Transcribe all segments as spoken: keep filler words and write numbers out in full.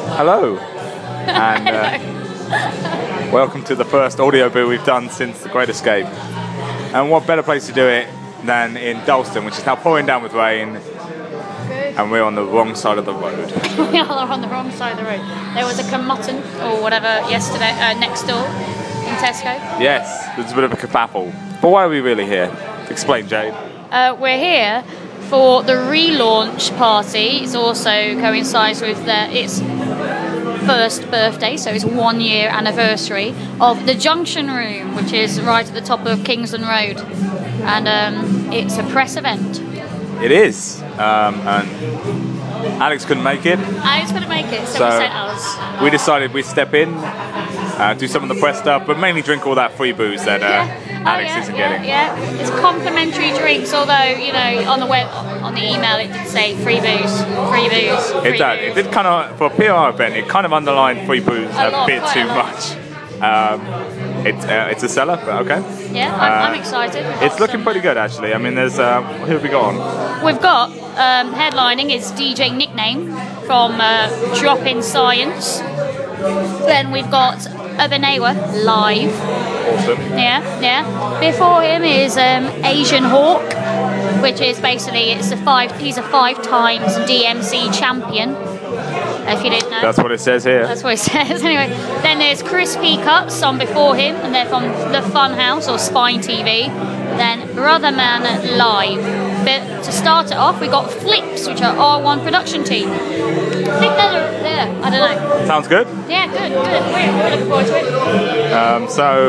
Hello. And uh, welcome to the first audio boo we've done since The Great Escape. And what better place to do it than in Dalston, which is now pouring down with rain. And we're on the wrong side of the road. We are on the wrong side of the road. There was a Cumutton or whatever yesterday uh, next door in Tesco. Yes, there's a bit of a kerfuffle. But why are we really here? Explain, Jade. Uh, we're here for the relaunch party. It also coincides with the, its first birthday, so it's one year anniversary of the Junction Room, which is right at the top of Kingsland Road. And um, it's a press event. It is. Um, and Alex couldn't make it. Alex couldn't make it, so, so we sent us. We decided we'd step in, uh, do some of the press stuff, but mainly drink all that free booze that uh, yeah. Alex oh, yeah, isn't yeah, getting. Yeah, it's complimentary drinks. Although you know, on the web, on the email, it did say free booze, free booze. Free It did. It did kind of for a P R event. It kind of underlined free booze a, a lot, bit too a much. Um, it's uh, it's a seller, but okay. Yeah, I'm, uh, I'm excited. We've It's looking some, pretty good, actually. I mean, there's uh, who have we got on? We've got um, headlining is D J Nickname from uh, Drop In Science. Then we've got Urbanewa live. Awesome. Yeah, yeah. Before him is um, Asian Hawk, which is basically it's a five. He's a five times D M C champion. If you didn't know. That's what it says here. That's what it says. Anyway, then there's Crispy Cuts on before him, and they're from the Funhouse or Spine T V. Then Brother Man live. But to start it off, we got Flips, which are R one production team. I think they're there. I don't know. Sounds good. Yeah, good, good. We're, we're looking forward to it. Um, so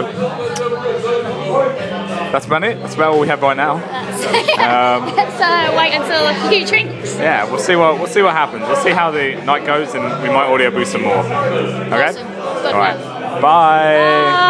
that's about it. That's about all we have right now. Um, Let's uh, wait until a few drinks. Yeah, we'll see what we'll see what happens. We'll see how the night goes, and we might audio boost some more. Okay. Awesome. Good all right. one. Bye. Bye.